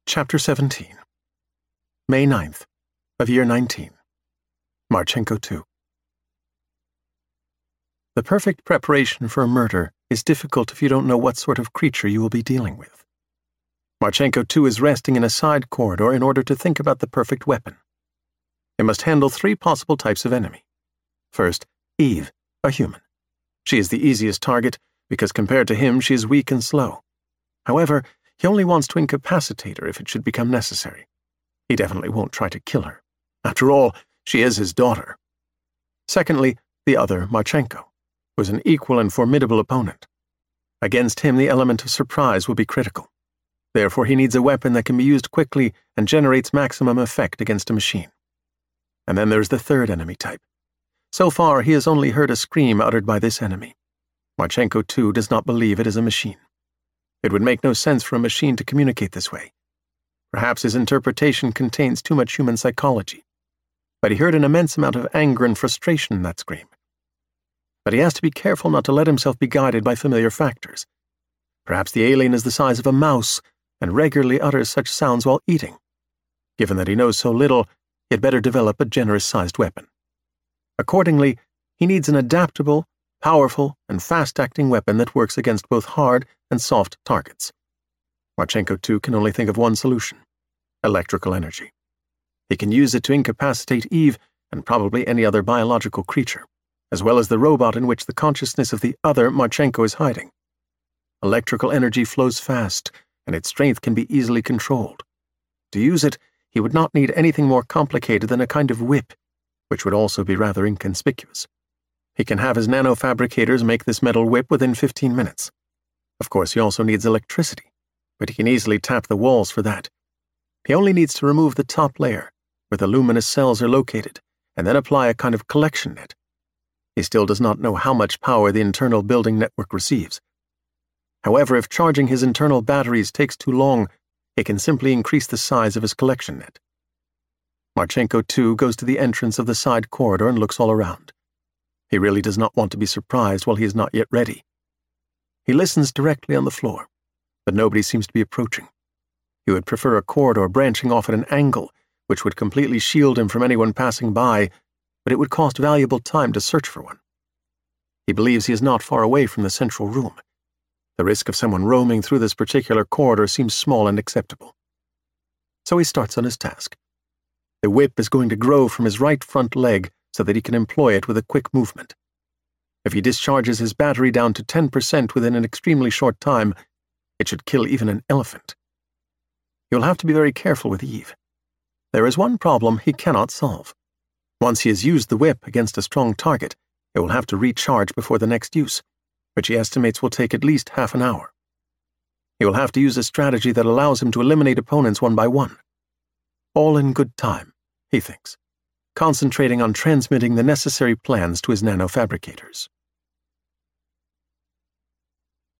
Chapter 17 May 9th, of Year 19 Marchenko 2. The perfect preparation for a murder is difficult if you don't know what sort of creature you will be dealing with. Marchenko 2 is resting in a side corridor in order to think about the perfect weapon. It must handle 3 possible types of enemy. First, Eve, a human. She is the easiest target because compared to him she is weak and slow. However, he only wants to incapacitate her if it should become necessary. He definitely won't try to kill her. After all, she is his daughter. Secondly, the other, Marchenko, was an equal and formidable opponent. Against him, the element of surprise will be critical. Therefore, he needs a weapon that can be used quickly and generates maximum effect against a machine. And then there's the third enemy type. So far, he has only heard a scream uttered by this enemy. Marchenko, too, does not believe it is a machine. It would make no sense for a machine to communicate this way. Perhaps his interpretation contains too much human psychology. But he heard an immense amount of anger and frustration in that scream. But he has to be careful not to let himself be guided by familiar factors. Perhaps the alien is the size of a mouse and regularly utters such sounds while eating. Given that he knows so little, he had better develop a generous-sized weapon. Accordingly, he needs an adaptable, powerful, and fast-acting weapon that works against both hard and soft targets. Marchenko, too, can only think of one solution: electrical energy. He can use it to incapacitate Eve and probably any other biological creature, as well as the robot in which the consciousness of the other Marchenko is hiding. Electrical energy flows fast, and its strength can be easily controlled. To use it, he would not need anything more complicated than a kind of whip, which would also be rather inconspicuous. He can have his nanofabricators make this metal whip within 15 minutes. Of course, he also needs electricity, but he can easily tap the walls for that. He only needs to remove the top layer, where the luminous cells are located, and then apply a kind of collection net. He still does not know how much power the internal building network receives. However, if charging his internal batteries takes too long, he can simply increase the size of his collection net. Marchenko, too, goes to the entrance of the side corridor and looks all around. He really does not want to be surprised while he is not yet ready. He listens directly on the floor, but nobody seems to be approaching. He would prefer a corridor branching off at an angle, which would completely shield him from anyone passing by, but it would cost valuable time to search for one. He believes he is not far away from the central room. The risk of someone roaming through this particular corridor seems small and acceptable. So he starts on his task. The whip is going to grow from his right front leg so that he can employ it with a quick movement. If he discharges his battery down to 10% within an extremely short time, it should kill even an elephant. He will have to be very careful with Eve. There is one problem he cannot solve. Once he has used the whip against a strong target, it will have to recharge before the next use, which he estimates will take at least half an hour. He will have to use a strategy that allows him to eliminate opponents one by one. All in good time, he thinks, concentrating on transmitting the necessary plans to his nanofabricators.